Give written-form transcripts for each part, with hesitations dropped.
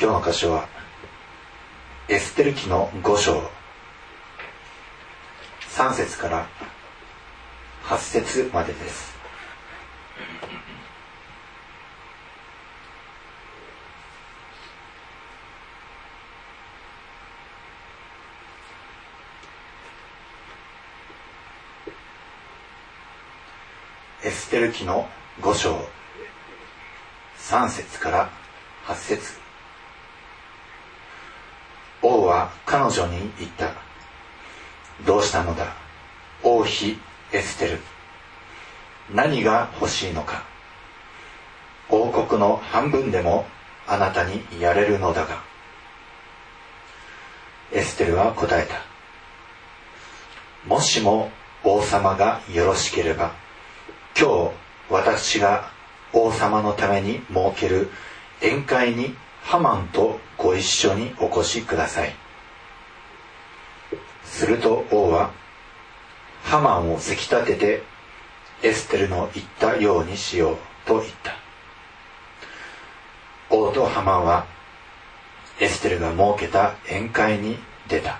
今日の箇所はエステル記の5章3節から8節までです。エステル記の5章3節から8節。王は彼女に言った。どうしたのだ、王妃エステル。何が欲しいのか。王国の半分でもあなたにやれるのだが。エステルは答えた。もしも王様がよろしければ、今日私が王様のために設ける宴会にハマンとご一緒にお越しください。すると王はハマンをせき立ててエステルの言ったようにしようと言った。王とハマンはエステルが設けた宴会に出た。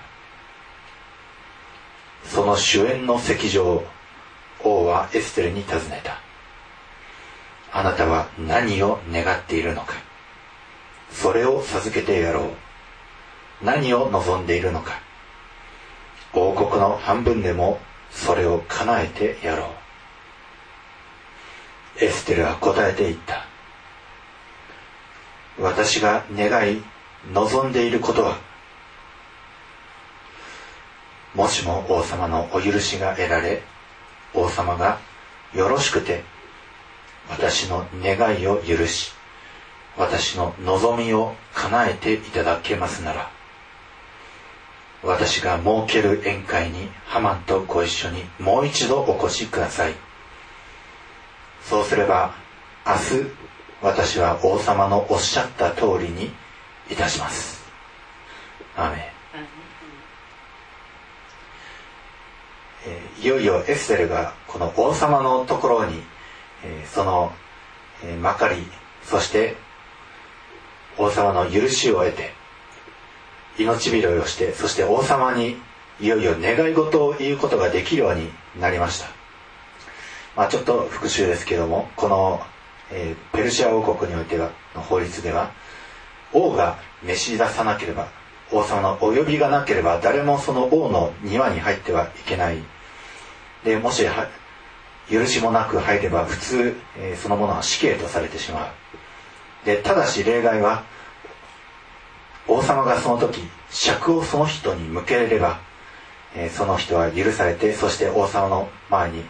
その主宴の席上、王はエステルに尋ねた。あなたは何を願っているのか。それを授けてやろう。何を望んでいるのか。王国の半分でもそれを叶えてやろう。エステルは答えて言った。私が願い望んでいることは、もしも王様のお許しが得られ、王様がよろしくて私の願いを許し、私の望みを叶えていただけますなら、私が設ける宴会にハマンとご一緒にもう一度お越しください。そうすれば明日私は王様のおっしゃった通りにいたします。アーメン。いよいよエステルがこの王様のところにそのまかり、そして王様の許しを得て命拾いをして、そして王様にいよいよ願い事を言うことができるようになりました。ちょっと復習ですけども、この、ペルシア王国においてはの法律では、王が召し出さなければ、王様のお呼びがなければ誰もその王の庭に入ってはいけない。でもし許しもなく入れば普通、そのものは死刑とされてしまう。でただし例外は、王様がその時尺をその人に向ければ、その人は許されて、そして王様の前に、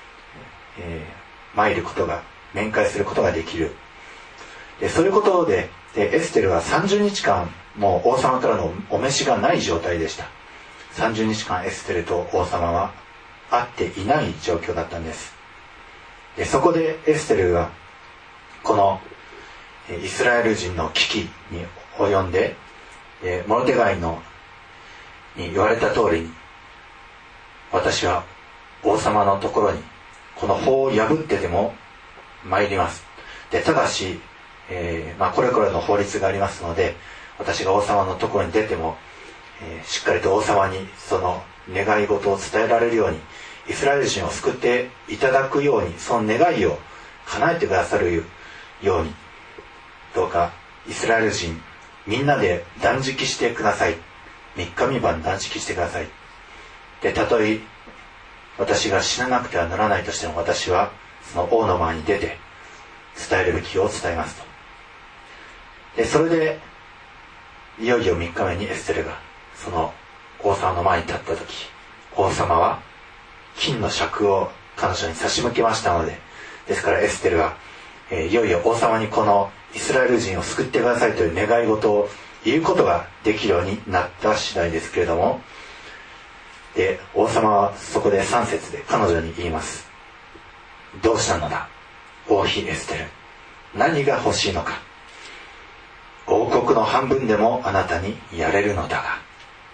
参ることが、面会することができる。でそういうことで、エステルは30日間もう王様からのお召しがない状態でした。30日間エステルと王様は会っていない状況だったんです。でそこでエステルはこのイスラエル人の危機に及んで、モルデガイに言われた通りに、私は王様のところにこの法を破ってでも参ります。でただし、これこれの法律がありますので、私が王様のところに出ても、しっかりと王様にその願い事を伝えられるように、イスラエル人を救っていただくように、その願いを叶えてくださるように、どうかイスラエル人みんなで断食してください。3日3晩断食してください。でたとえ私が死ななくてはならないとしても、私はその王の前に出て伝えるべきを伝えますと。でそれでいよいよ3日目にエステルがその王様の前に立った時、王様は金の尺を彼女に差し向けましたので、ですからエステルはいよいよ王様にこのイスラエル人を救ってくださいという願い事を言うことができるようになった次第ですけれども、で王様はそこで3節で彼女に言います。どうしたのだ、王妃エステル。何が欲しいのか。王国の半分でもあなたにやれるのだが。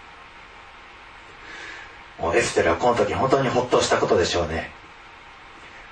もうエステルはこの時本当にほっとしたことでしょうね。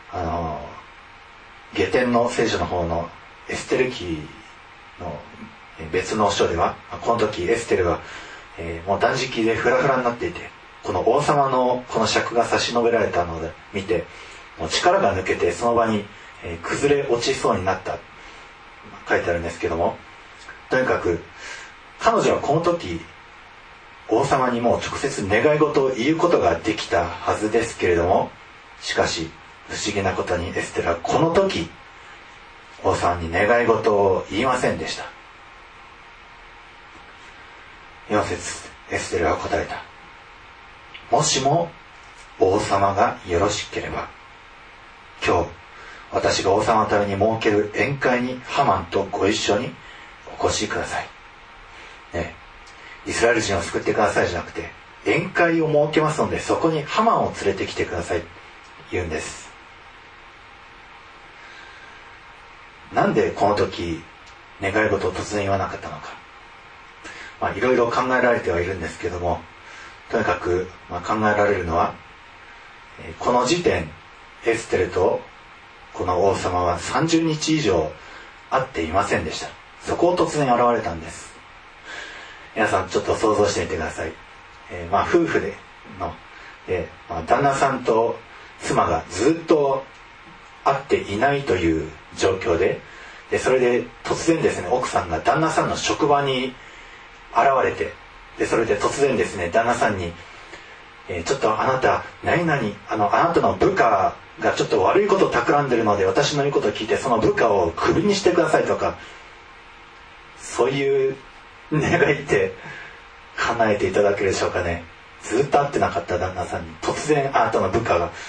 下典の聖書の方のエステル記の、 別の書ではこの時エステルは、もう断食でフラフラになっていて、この王様のこの尺が差し伸べられたのを見てもう力が抜けてその場に、崩れ落ちそうになった書いてあるんですけども、とにかく彼女はこの時王様にもう直接願い事を言うことができたはずですけれども、しかし不思議なことにエステルはこの時王様に願い事を言いませんでした。4節、エステルは答えた。もしも王様がよろしければ、今日私が王様のために設ける宴会にハマンとご一緒にお越しください、ね、イスラエル人を救ってくださいじゃなくて、宴会を設けますのでそこにハマンを連れてきてくださいと言うんです。なんでこの時願い事を突然言わなかったのか、いろいろ考えられてはいるんですけども、とにかく、考えられるのは、この時点エステルとこの王様は30日以上会っていませんでした。そこを突然現れたんです。皆さんちょっと想像してみてください。夫婦での、旦那さんと妻がずっと会っていないという状況で、それで突然ですね、奥さんが旦那さんの職場に現れて、それで突然ですね、旦那さんに、ちょっとあなた何々あなたの部下がちょっと悪いことを企んでるので私の言うことを聞いてその部下をクビにしてくださいとか、そういう願いって叶えていただけるでしょうかね。ずっと会ってなかった旦那さんに突然あなたの部下を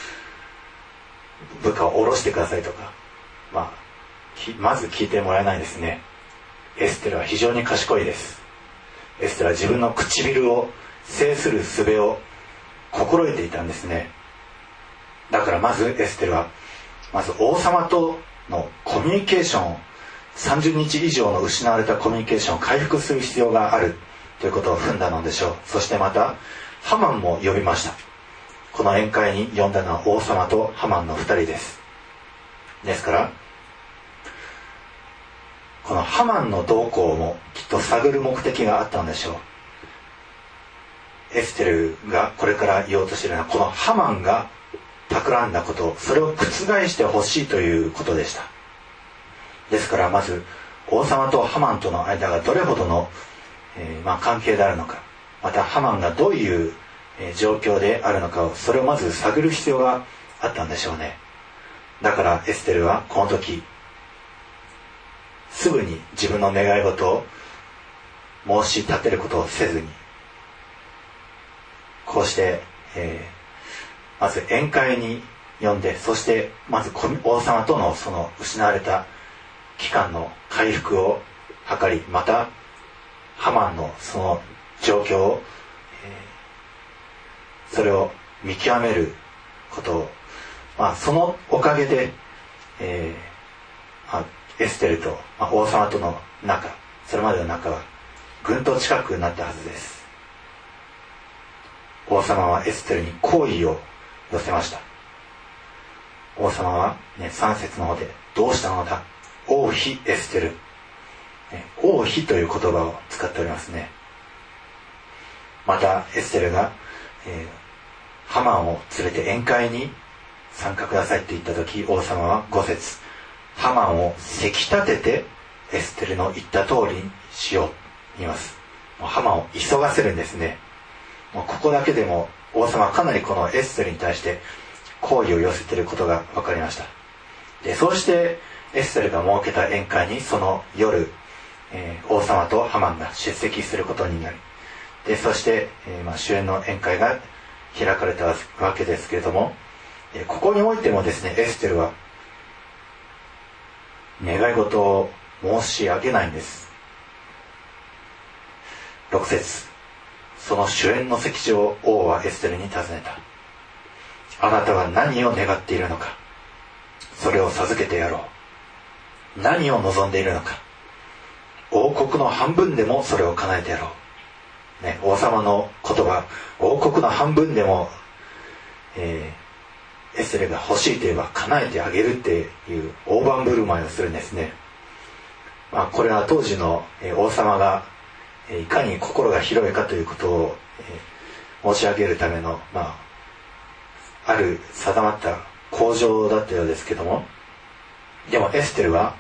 下ろしてくださいとか、まず聞いてもらえないですね。エステルは非常に賢いです。エステルは自分の唇を制する術を心得ていたんですね。だからまずエステルは王様とのコミュニケーションを、30日以上の失われたコミュニケーションを回復する必要があるということを踏んだのでしょう。そしてまたハマンも呼びました。この宴会に呼んだのは王様とハマンの2人です。ですからこのハマンの動向もきっと探る目的があったのでしょう。エステルがこれから言おうとしているのは、このハマンが企んだこと、それを覆してほしいということでした。ですからまず王様とハマンとの間がどれほどの、関係であるのか、またハマンがどういう、状況であるのかを、それをまず探る必要があったんでしょうね。だからエステルはこの時すぐに自分の願い事を申し立てることをせずに、こうして、まず宴会に呼んで、そしてまず王様とのその失われた期間の回復を図り、またハマンのその状況を、それを見極めることを、そのおかげで、エステルと、王様との仲、それまでの仲はぐんと近くなったはずです。王様はエステルに好意を寄せました。王様は、3節の方でどうしたのだ、王妃エステル、王妃という言葉を使っておりますね。またエステルが、ハマンを連れて宴会に参加くださいって言った時、王様は5節、ハマンをせき立ててエステルの言った通りにしようと言います。もうハマンを急がせるんですね。もうここだけでも王様はかなりこのエステルに対して好意を寄せていることが分かりました。でそうしてエステルが設けた宴会にその夜、王様とハマンが出席することになり、でそして、終焉の宴会が開かれたわけですけれども、ここにおいてもですね、エステルは願い事を申し上げないんです。6節、その主宴の席上、王はエステルに尋ねた。あなたは何を願っているのか、それを授けてやろう。何を望んでいるのか、王国の半分でもそれを叶えてやろう。王様の言葉、王国の半分でも、エステルが欲しいと言えば叶えてあげるっていう大盤振る舞いをするんですね。 これは当時の王様がいかに心が広いかということを申し上げるための、ある定まった口上だったようですけども、でもエステルは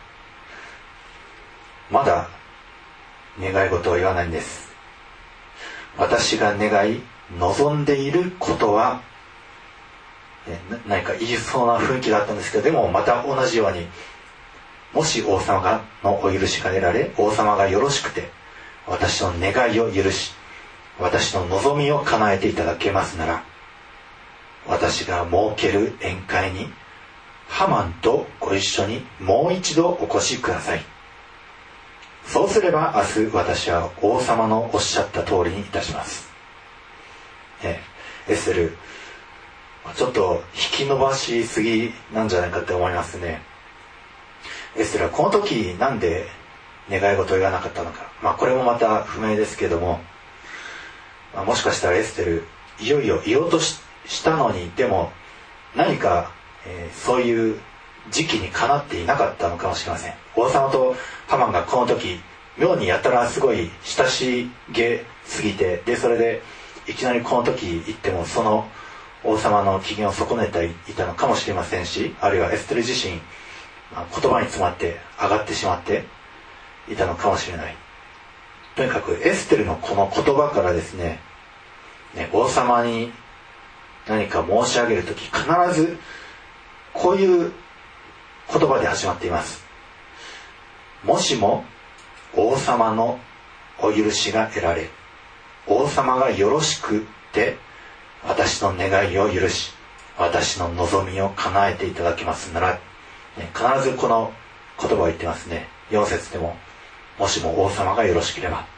まだ願い事を言わないんです。私が願い望んでいることは、何か言いそうな雰囲気があったんですけど、でもまた同じように、もし王様のお許しが得られ、王様がよろしくて私の願いを許し、私の望みを叶えていただけますなら、私が設ける宴会にハマンとご一緒にもう一度お越しください。そうすれば明日私は王様のおっしゃった通りにいたします。エステル、ちょっと引き伸ばしすぎなんじゃないかって思いますね。エステルはこの時なんで願い事を言わなかったのか、これもまた不明ですけども、もしかしたらエステルいよいよ言おうとしたのに、でも何か、そういう時期にかなっていなかったのかもしれません。王様とハマンがこの時妙にやたらすごい親しげすぎて、でそれでいきなりこの時行ってもその王様の機嫌を損ねていたのかもしれませんし、あるいはエステル自身、言葉に詰まって上がってしまっていたのかもしれない。とにかくエステルのこの言葉からですね、王様に何か申し上げるとき必ずこういう言葉で始まっています。もしも王様のお許しが得られ、王様がよろしくて私の願いを許し、私の望みを叶えていただけますなら、必ずこの言葉を言ってますね。4節でも、もしも王様がよろしければ。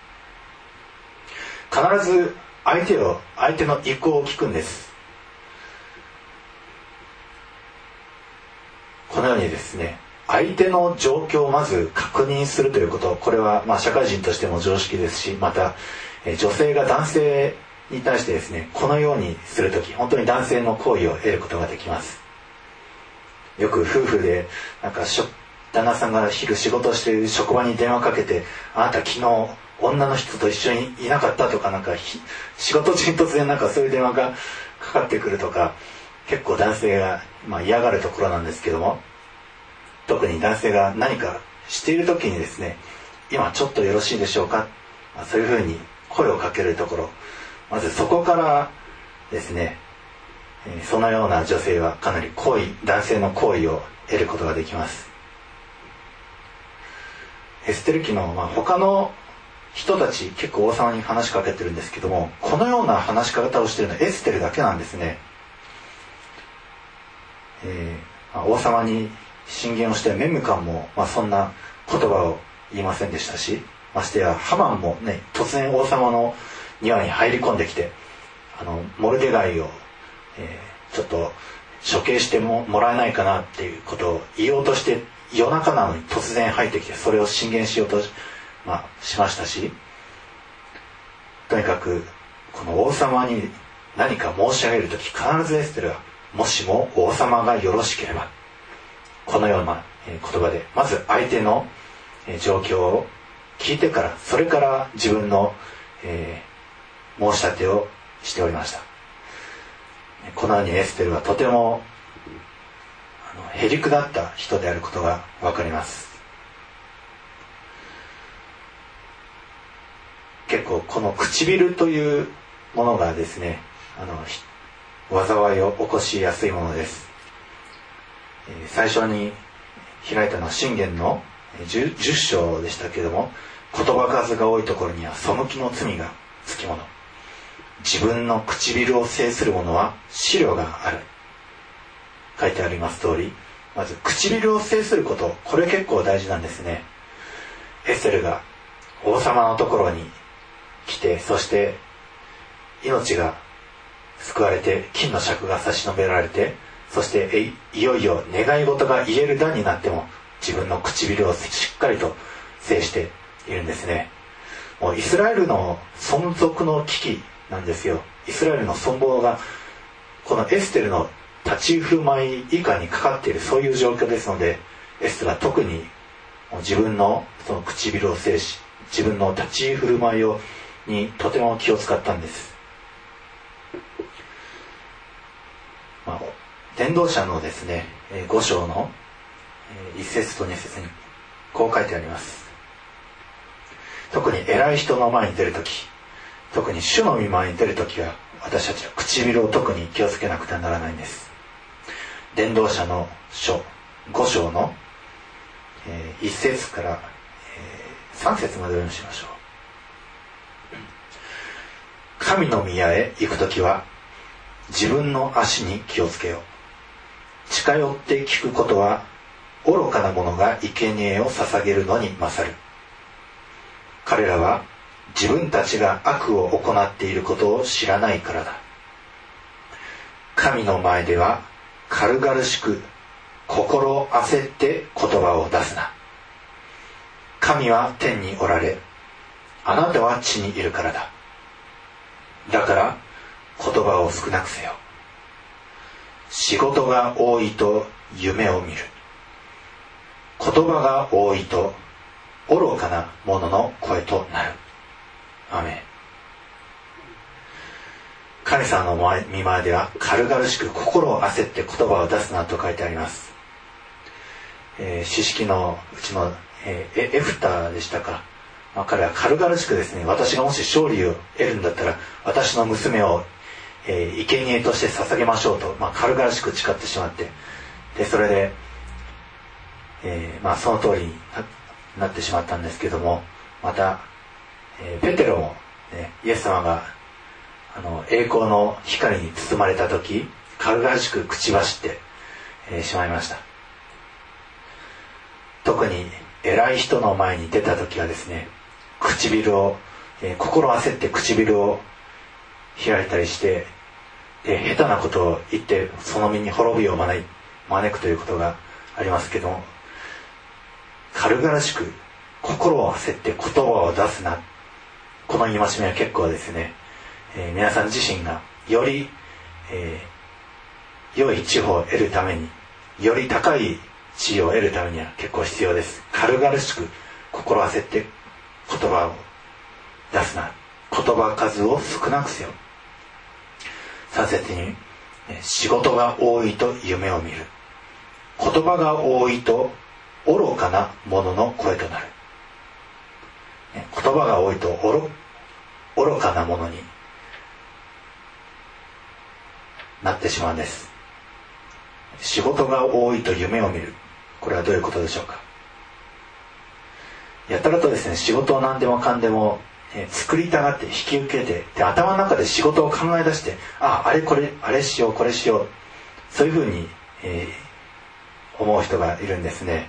必ず相手の意向を聞くんです。このようにですね、相手の状況をまず確認するということ、これは社会人としても常識ですし、また女性が男性に対してですね、このようにするとき、本当に男性の好意を得ることができます。よく夫婦で旦那さんが昼仕事している職場に電話かけて、あなた昨日女の人と一緒にいなかったとか、仕事中に突然そういう電話がかかってくるとか、結構男性が嫌がるところなんですけども、特に男性が何かしている時にですね、今ちょっとよろしいでしょうか、そういうふうに声をかけるところ、まずそこからですね、そのような女性はかなり男性の好意を得ることができます。エステル記の他の人たち結構王様に話しかけてるんですけども、このような話し方をしているのはエステルだけなんですね。王様に進言をしてメムカンも、そんな言葉を言いませんでしたし、ましてやハマンもね、突然王様の庭に入り込んできて、モルデガイを、ちょっと処刑してもらえないかなっていうことを言おうとして、夜中なのに突然入ってきてそれを進言しようと しましたし、とにかくこの王様に何か申し上げるとき、必ずエステルはもしも王様がよろしければ、このような言葉でまず相手の状況を聞いてから、それから自分の申し立てをしておりました。このようにエステルはとてもへりくだった人であることが分かります。結構この唇というものがですね、災いを起こしやすいものです。最初に開いたのは箴言の 10章でしたけれども、言葉数が多いところには背きの罪がつきもの、自分の唇を制する者は資料がある、書いてあります通り、まず唇を制すること、これ結構大事なんですね。エステルが王様のところに来て、そして命が救われて金の尺が差し伸べられて、そしていよいよ願い事が言える段になっても自分の唇をしっかりと制しているんですね。もうイスラエルの存続の危機なんですよ。イスラエルの存亡がこのエステルの立ち振る舞い以下にかかっている、そういう状況ですので、エステルは特に自分のその唇を制し、自分の立ち振る舞いにとても気を使ったんです。伝道者のですね、5章の1節と2節にこう書いてあります。特に偉い人の前に出るとき、特に主の御前に出るときは、私たちは唇を特に気をつけなくてはならないんです。伝道者の書5章の1節から3節までお読みしましょう。神の宮へ行くときは自分の足に気をつけよう。近寄って聞くことは愚かな者が生贄を捧げるのに勝る。彼らは自分たちが悪を行っていることを知らないからだ。神の前では軽々しく心焦って言葉を出すな。神は天におられ、あなたは地にいるからだ。だから言葉を少なくせよ。仕事が多いと夢を見る。言葉が多いと愚かな者の声となる。アーメン。神様の御前では軽々しく心を焦って言葉を出すなと書いてあります。詩式のうちのエフタでしたか、彼は軽々しくですね、私がもし勝利を得るんだったら私の娘を生贄として捧げましょうと、軽々しく誓ってしまって、でそれで、その通りになってしまったんですけども、また、ペテロも、イエス様が栄光の光に包まれた時、軽々しく口走って、しまいました。特に偉い人の前に出た時はですね、唇を、心焦って唇を開いたりして、下手なことを言ってその身に滅びを招くということがありますけども、軽々しく心を焦って言葉を出すな、この戒めは結構ですね、皆さん自身がより、良い地方を得るために、より高い地位を得るためには結構必要です。軽々しく心焦って言葉を出すな、言葉数を少なくせよ。3節に、仕事が多いと夢を見る。言葉が多いと愚かな者の声となる。言葉が多いと愚かな者になってしまうんです。仕事が多いと夢を見る。これはどういうことでしょうか。やたらとですね、仕事を何でもかんでも作りたがって引き受けて、で頭の中で仕事を考え出して、あれこれあれしようこれしよう、そういうふうに、思う人がいるんですね。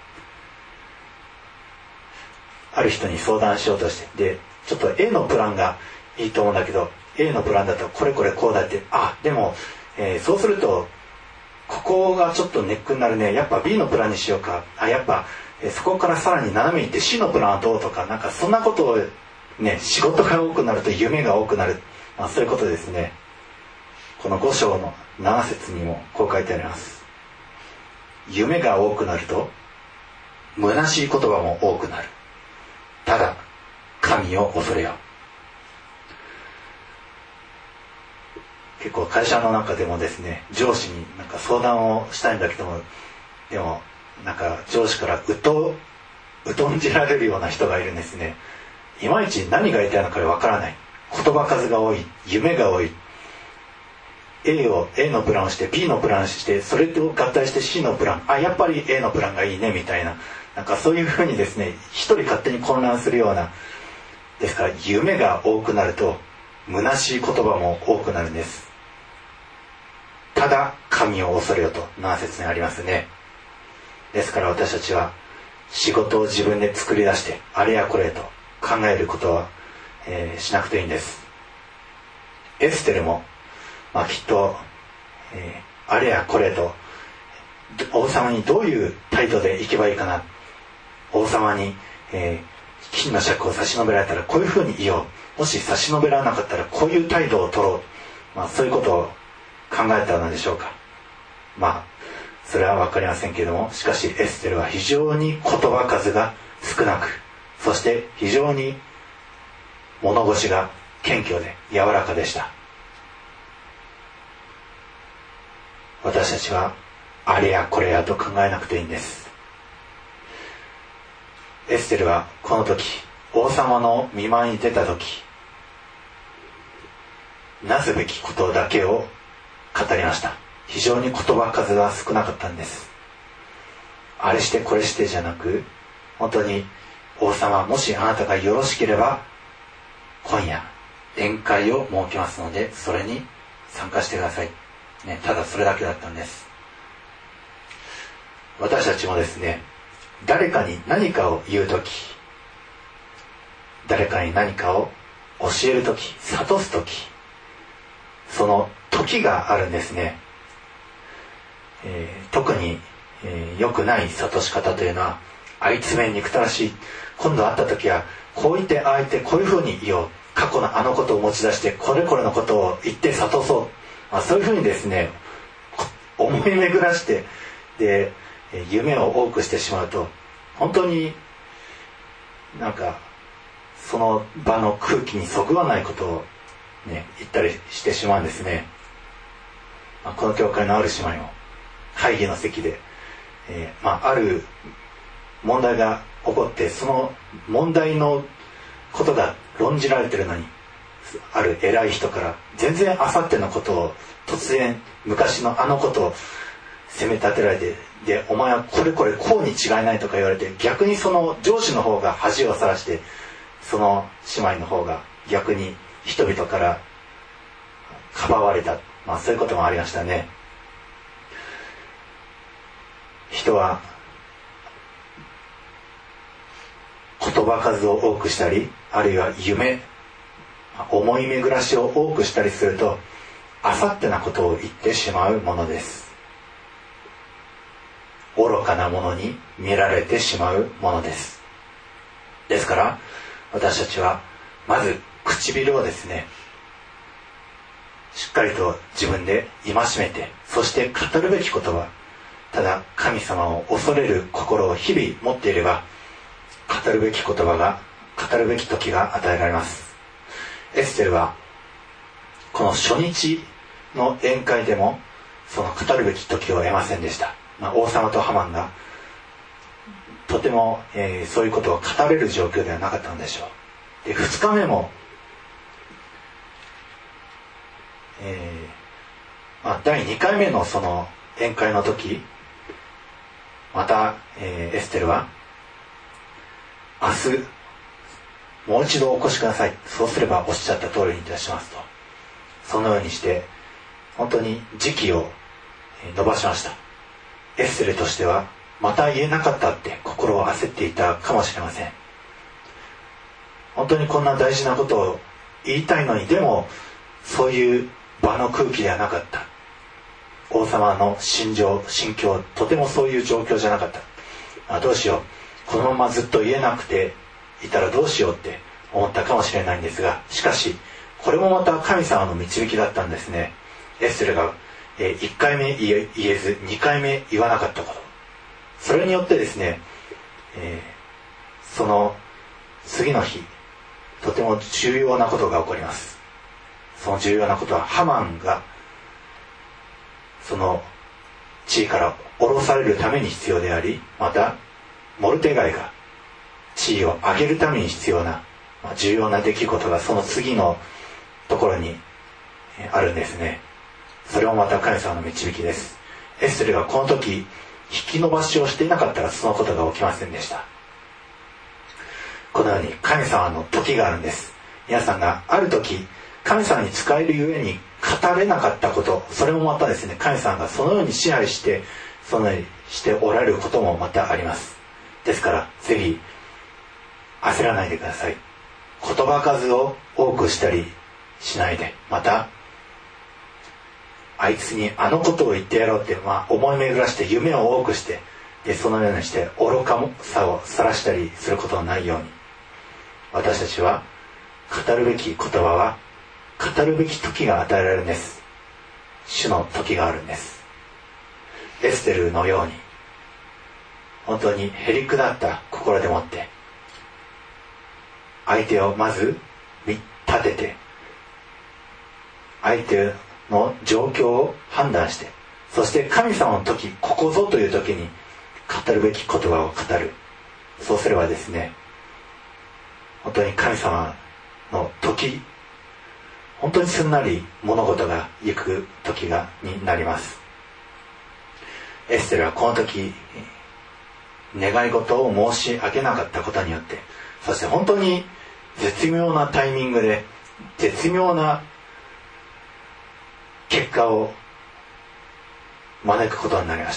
ある人に相談しようとして、でちょっと A のプランがいいと思うんだけど、 A のプランだとこれこれこうだって、でも、そうするとここがちょっとネックになるね、やっぱ B のプランにしようか、やっぱ、そこからさらに斜めに行って C のプランはどうとか、なんかそんなことをね、仕事が多くなると夢が多くなる、そういうことですね。この5章の7節にもこう書いてあります。夢が多くなると虚しい言葉も多くなる。ただ神を恐れよ。結構会社の中でもですね、上司になんか相談をしたいんだけども、でもなんか上司から疎んじられるような人がいるんですね。いまいち何が言いたいのかわからない。言葉数が多い、夢が多い、 A のプランをして B のプランをして、それと合体して C のプラン、やっぱり A のプランがいいねみたいな、なんかそういうふうにですね、一人勝手に混乱するような。ですから夢が多くなると虚しい言葉も多くなるんです。ただ神を恐れよと7節にありますね。ですから私たちは仕事を自分で作り出してあれやこれと考えることは、しなくていいんです。エステルも、きっと、あれやこれと王様にどういう態度で行けばいいかな、王様に、金の尺を差し伸べられたらこういうふうに言おう、もし差し伸べられなかったらこういう態度を取ろう、そういうことを考えたのでしょうか。 それは分かりませんけれども、しかしエステルは非常に言葉数が少なく、そして非常に物腰が謙虚で柔らかでした。私たちはあれやこれやと考えなくていいんです。エステルはこの時、王様の見舞いに出た時、なすべきことだけを語りました。非常に言葉数が少なかったんです。あれしてこれしてじゃなく、本当に王様、もしあなたがよろしければ今夜宴会を設けますので、それに参加してください、ね、ただそれだけだったんです。私たちもですね、誰かに何かを言うとき、誰かに何かを教えるとき、諭すとき、その時があるんですね。特に、良くない諭し方というのは、あいつめ憎たらしい、今度会った時はこう言ってああ言ってこういうふうに言おう、過去のあのことを持ち出してこれこれのことを言って諭そう、そういうふうにですね、思い巡らしてで夢を多くしてしまうと、本当になんかその場の空気にそぐわないことを、ね、言ったりしてしまうんですね。この教会のある姉妹も会議の席で、ある問題が起こって、その問題のことが論じられてるのに、ある偉い人から全然あさってのことを突然昔のあのことを責め立てられて、でお前はこれこれこうに違いないとか言われて、逆にその上司の方が恥をさらして、その姉妹の方が逆に人々からかばわれた、そういうこともありましたね。人は言葉数を多くしたり、あるいは夢、思い巡らしを多くしたりすると、あさってなことを言ってしまうものです。愚かなものに見られてしまうものです。ですから私たちはまず唇をですね、しっかりと自分で戒めて、そして語るべき言葉、ただ神様を恐れる心を日々持っていれば、語るべき言葉が、語るべき時が与えられます。エステルはこの初日の宴会でもその語るべき時を得ませんでした。王様とハマンがとても、そういうことを語れる状況ではなかったのでしょう。で、2日目も、第2回目のその宴会の時、また、エステルは明日もう一度お越しください、そうすればおっしゃった通りにいたしますと、そのようにして本当に時期を延ばしました。エステルとしてはまた言えなかったって心を焦っていたかもしれません。本当にこんな大事なことを言いたいのに、でもそういう場の空気ではなかった。王様の心情、心境、とてもそういう状況じゃなかった。どうしよう、このままずっと言えなくていたらどうしようって思ったかもしれないんですが、しかしこれもまた神様の導きだったんですね。エステルが1回目言えず2回目言わなかったこと、それによってですね、その次の日とても重要なことが起こります。その重要なことは、ハマンがその地位から降ろされるために必要であり、またモルデガイが地位を上げるために必要な、重要な出来事がその次のところにあるんですね。それもまた神様の導きです。エステルがこの時引き延ばしをしていなかったらそのことが起きませんでした。このように神様の時があるんです。皆さんがある時神様に仕えるゆえに語れなかったこと、それもまたですね、神様がそのように支配してそのようにしておられることもまたあります。ですからぜひ焦らないでください。言葉数を多くしたりしないで、またあいつにあのことを言ってやろうって、思い巡らして夢を多くして、でそのようにして愚かさを晒したりすることのないように、私たちは語るべき言葉は語るべき時が与えられるんです。主の時があるんです。 エステルのように本当にへりくだった心でもって相手をまず見立てて相手の状況を判断して、そして神様の時、ここぞという時に語るべき言葉を語る。そうすればですね、本当に神様の時、本当にすんなり物事が行く時になります。エステルはこの時願い事を申し上げなかったことによって、そして本当に絶妙なタイミングで絶妙な結果を招くことになりました。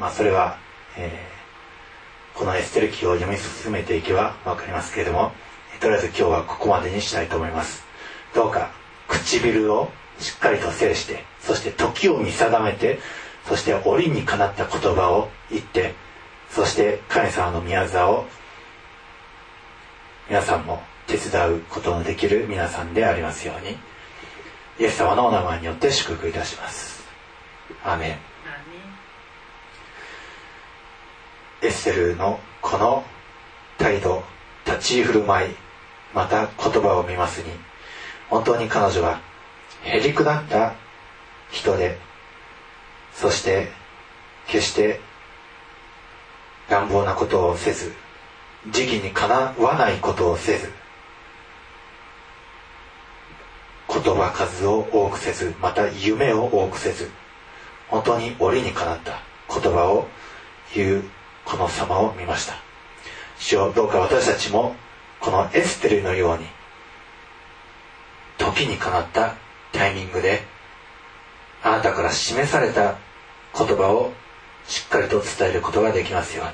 それは、このエステル記を読み進めていけば分かりますけれども、とりあえず今日はここまでにしたいと思います。どうか唇をしっかりと制して、そして時を見定めて、そして折にかなった言葉を言って、そして神様の御業を皆さんも手伝うことのできる皆さんでありますように、イエス様のお名前によって祝福いたします。アーメン。エステルのこの態度、立ち振る舞い、また言葉を見ますに、本当に彼女はへりくだった人で、そして決して乱暴なことをせず、時期にかなわないことをせず、言葉数を多くせず、また夢を多くせず、本当に折にかなった言葉を言うこの様を見ました。主よ、どうか私たちもこのエステルのように時にかなったタイミングであなたから示された言葉をしっかりと伝えることができますように、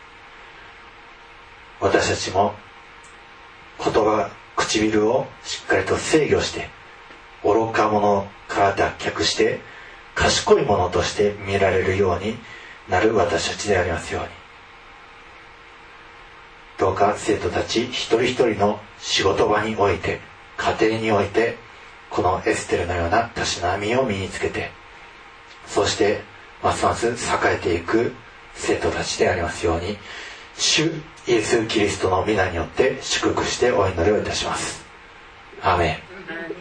私たちも言葉、唇をしっかりと制御して、愚か者から脱却して賢い者として見られるようになる私たちでありますように、どうか生徒たち一人一人の仕事場において、家庭において、このエステルのようなたしなみを身につけて、そしてますます栄えていく生徒たちでありますように、主イエス・キリストの皆によって祝福してお祈りをいたします。アーメン。